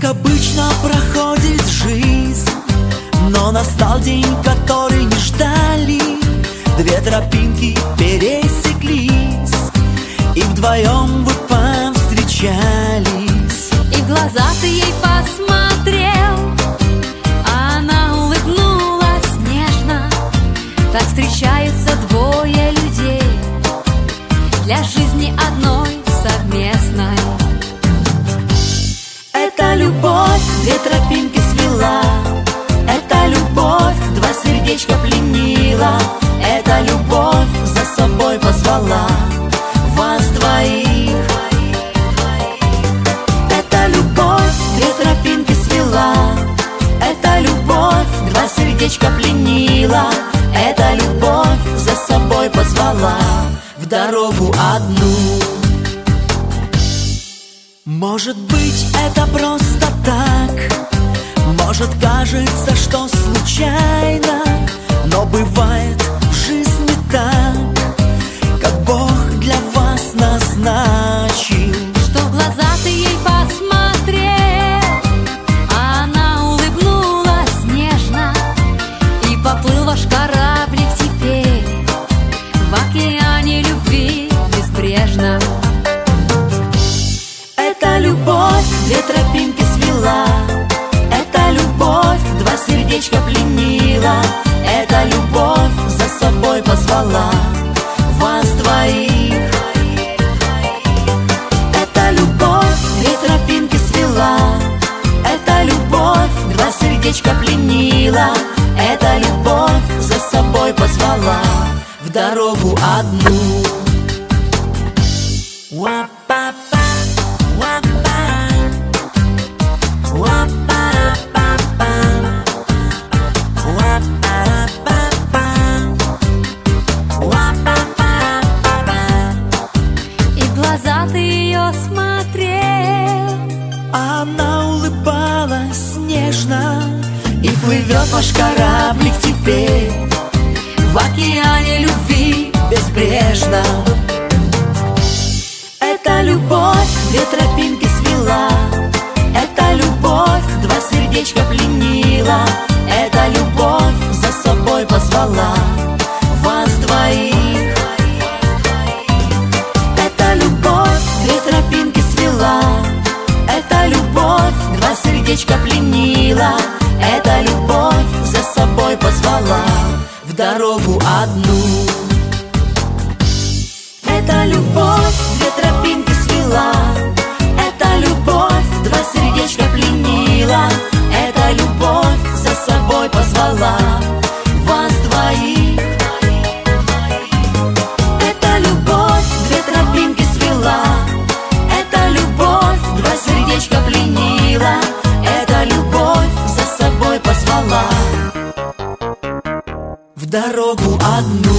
обычно проходит жизнь, но настал день, который не ждали. Две тропинки пересеклись, и вдвоем вы повстречались. И в глаза ты ей посмотрел, а она улыбнулась нежно. Так встречаются двое людей для жизни одной совместной. Это любовь две тропинки свела, это любовь два сердечка пленила, это любовь за собой позвала вас двоих. Это любовь две тропинки свела, это любовь два сердечка пленила, это любовь за собой позвала в дорогу одну. Может быть, это просто так, может, кажется, что случайно, но бывает в жизни так, как Бог для вас назначил. Что в глаза ты ей посмотрел, а она улыбнулась нежно, и поплыл ваш кораблик теперь в океане любви безбрежно. Это любовь две тропинки свела, это любовь два сердечка пленила, это любовь за собой позвала вас двоих. Это любовь две тропинки свела, это любовь два сердечка пленила, это любовь за собой позвала в дорогу одну. И в глаза ты ее смотрел, Она улыбалась нежно, и плывет ваш кораблик теперь в океане любви безбрежно. Это любовь две тропинки свела, это любовь два сердечка пленила, это любовь за собой позвала вас двоих. Это любовь две тропинки свела, это любовь два сердечка пленила, это любовь за собой позвала в дорогу одну. Это любовь две тропинки свела, это любовь два сердечка пленила, это любовь за собой позвала вас двоих. Это любовь две тропинки свела, это любовь два сердечка пленила, это любовь за собой позвала в дорогу одну.